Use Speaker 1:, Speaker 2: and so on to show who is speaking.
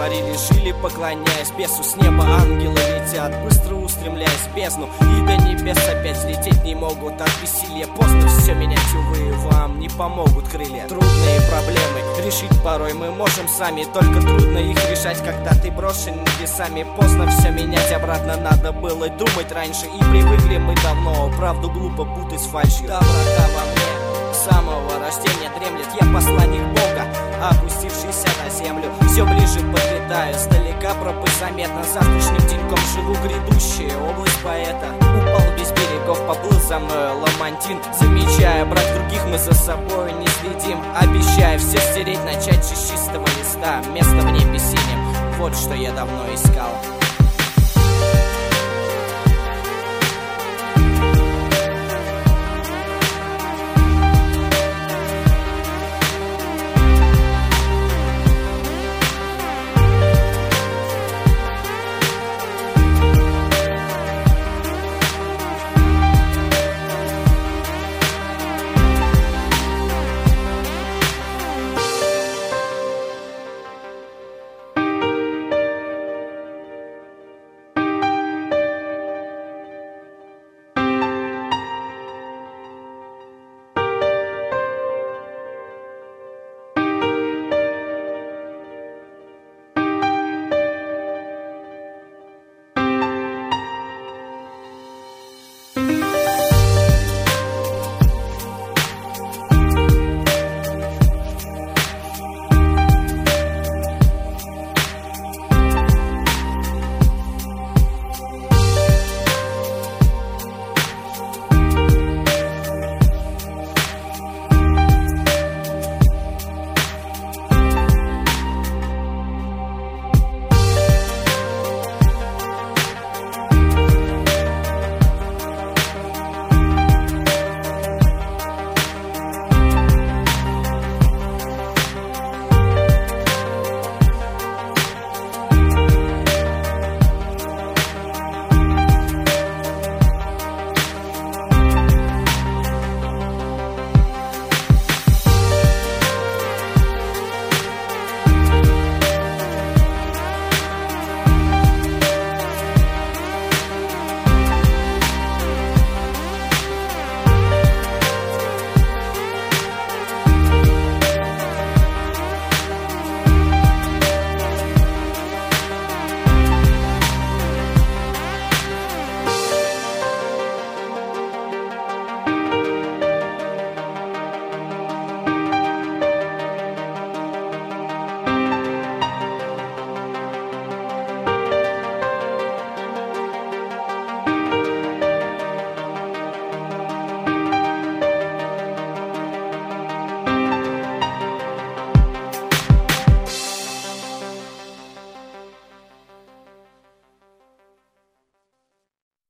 Speaker 1: творили, жили, поклоняясь бесу. С неба ангелы летят, быстро устремляясь в бездну, и до небес опять взлететь не могут от бессилия. Поздно все менять, увы, вам не помогут крылья. Трудные проблемы решить порой мы можем сами, только трудно их решать, когда ты брошен небесами. Поздно все менять, обратно надо было думать раньше, и привыкли мы давно правду глупо путать с фальшью. Доброта во мне с самого рождения дремлет, я посланник Бога, опустившийся на землю. Все ближе подлетаю, издалека пропасть заметно. Завтрашним деньком живу, грядущая область поэта. Упал без берегов, поплыл за мной ламантин. Замечая брак других, мы за собой не следим. Обещая все стереть, начать с чистого листа. Место в небе синим, вот что я давно искал.